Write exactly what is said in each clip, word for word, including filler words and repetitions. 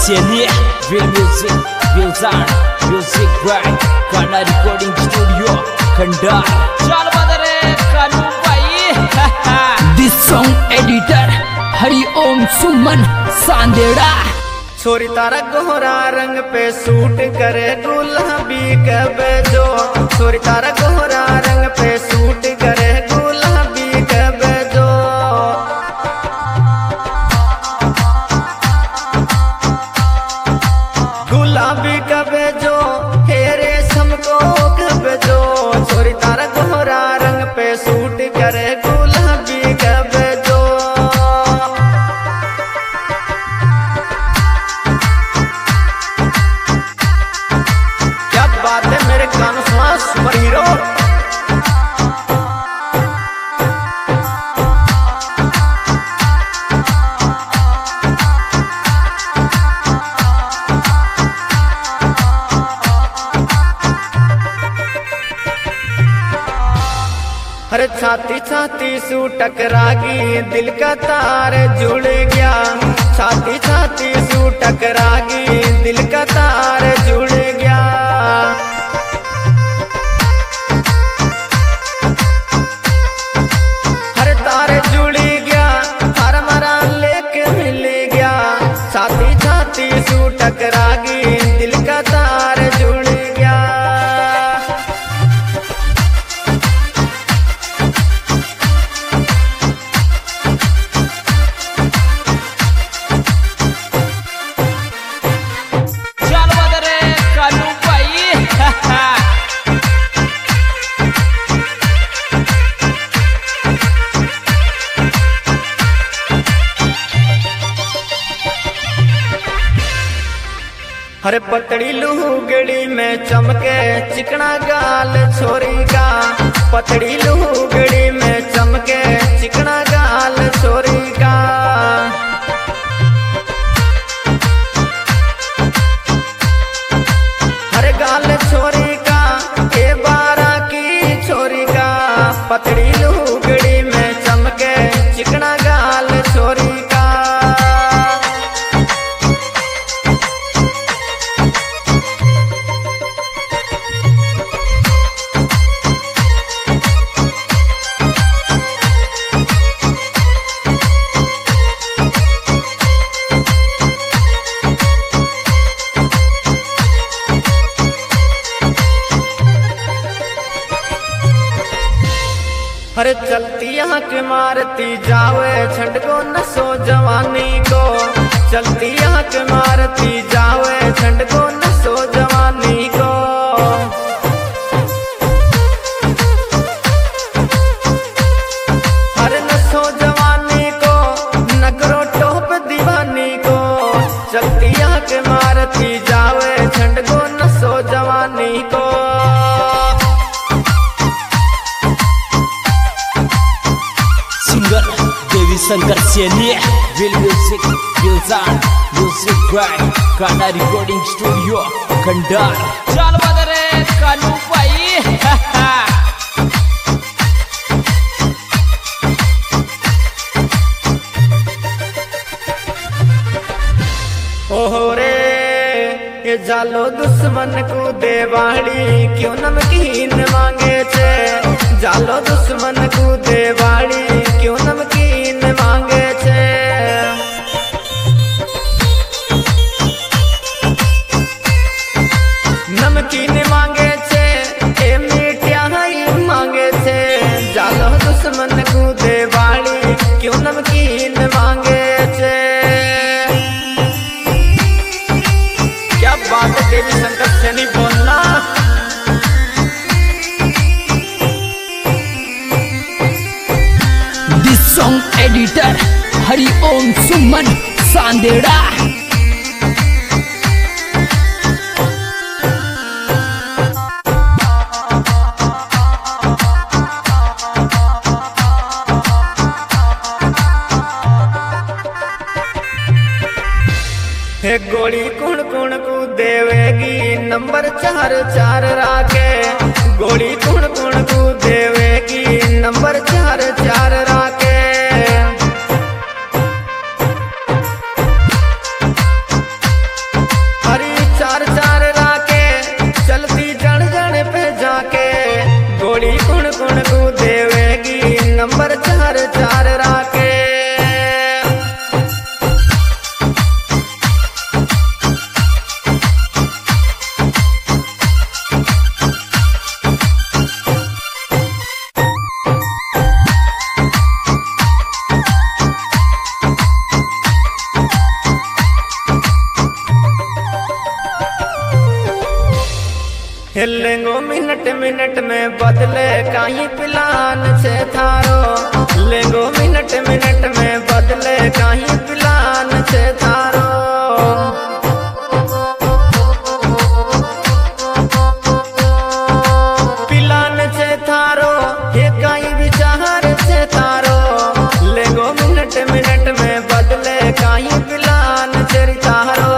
Seni Real Music, Real Sound, Music Brand, Kana Recording Studio, Kandar. चल बदरे कानू भाई. This song editor Hari ओम सुमन सांदेड़ा. छोरी तारा गोहरा रंग पे सूट करे गुलाबी कबे जो. छोरी तारा गोहरा रंग पे सूट करे गुलाबी कबे जो. गुलाबी कबे जो हेरे समको कबे जो. छोरी तारा गोहरा रंग पे सूट करे गुलाबी कबे जो. सुपर हीरो हर छाती छाती सू टकरागी दिल का तार जुड़ गया. छाती छाती सू टकरागी दिल का तार जुड़ गया. छाती छाती सू टकरागी दिल का तार जुड़ गया. चल बदरे कानू भाई. हरे पतड़ी लुगड़ी में चमके चिकना गाल छोरी का. पतड़ी लुगड़ी में चमके चिकना गाल छोरी का. हरे गाल छोरी का ए बारा की छोरी का. पतड़ी लुगड़ी में चमके चिकना गाल छोरी का. हरे चलती आँख मारती जावे छंडको नसो जवानी को. चलती आँख मारती जावे छंडको नसो जवानी को. हरे नसो जवानी को नकरो टोप दीवानी को. चलती आँख मारती जावे छंडको नसो जवानी को. देवी शंकर सेनी Real Music, Real Sound, Music Brand, Kana Recording Studio, Kandar. चल बदरे कानू भाई. ओहो रे ये जालो दुश्मन को देवाड़ी क्यों नमकीन मांगे छे. जालो दुश्मन को देवाड़ी क्यों नमकीन मांगे छे. नमकीन मांगे छे ए मिठाई मांगे छे. जालो दुश्मन को देवाड़ी क्यों नमकीन मांगे छे. क्या बात है देवी शंकर से नहीं बोलना. This song editor हरि ओम सुमन सांदेड़ा. हे गोली कुण कुण को देवेगी नंबर चार चार राके. गोली कुण कुण को देवेगी नंबर चार चार राके. लेंगो मिनट मिनट में बदले काई प्लान छे थारो। लेंगो मिनट मिनट में बदले काई प्लान छे थारो। प्लान छे थारो हे काई विचार छे थारो। लेंगो मिनट मिनट में बदले काई प्लान छे थारो।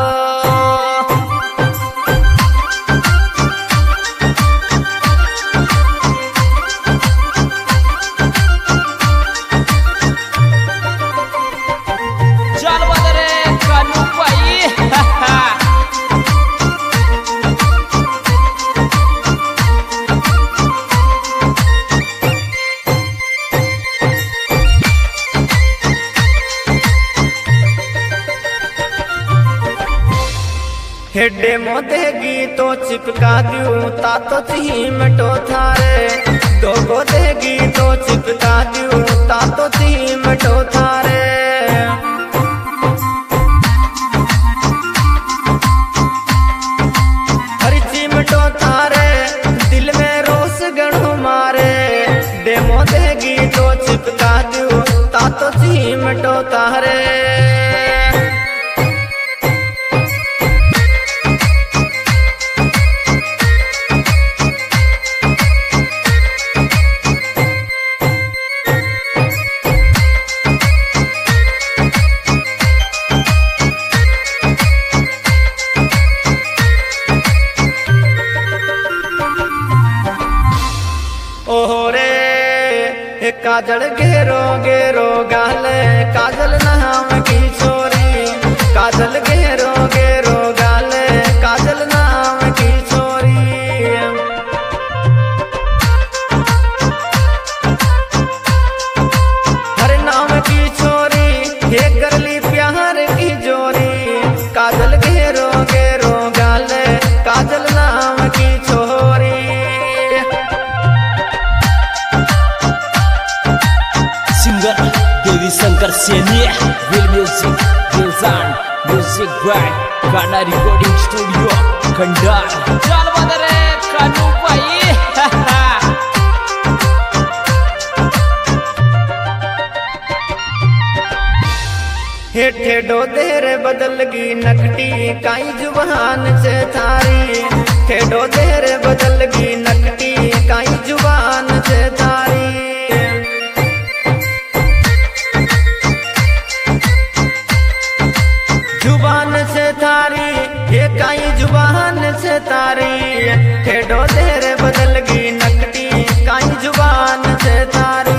हेडे मोदेगी तो चिपका दूं तातो ची मटो थारे। दोगो देगी तो चिपका दूं तातो ची मटो थारे। हरी चिमटो थारे दिल में रोस गणो मारे। डेमो देगी तो चिपका दूं तातो ची मटो थारे। काजल घेरो घेरो गाले काजल नाम की छोरी। काजल घेरो घेरो गाले काजल नाम की छोरी। हर नाम की छोरी हे करली प्यार की जोरी। काजल घेरो घेरो गाले काजल नाम की छोरी। सिंगर देवी शंकर सेनी विल म्यूजिक विल sound music by Kana recording studio Khandar. चल बदरे कानू भाई हे ठेडो देर बदलगी नकटी काई जुबान छे थारी। ठेडो देर बदलगी नकटी काई जुबान छे थारी। जुबान से थारी ये काई जुबान से तारी। ठेडो देर बदलगी नकटी काई जुबान से तारी।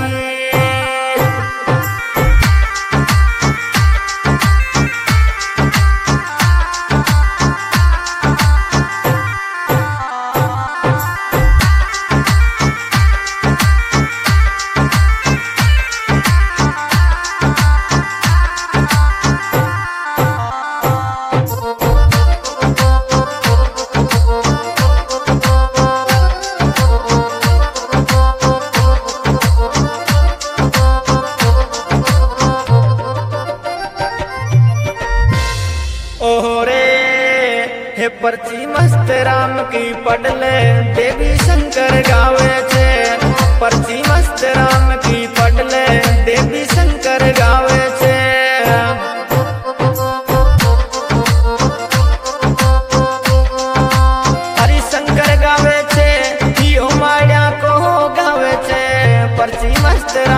हे पर्ची मस्त राम की पडले देवी शंकर गावे छे। पर्ची मस्त राम की पडले देवी शंकर गावे छे। हरि शंकर गावे छे यो माया को गावे छे। पर्ची मस्त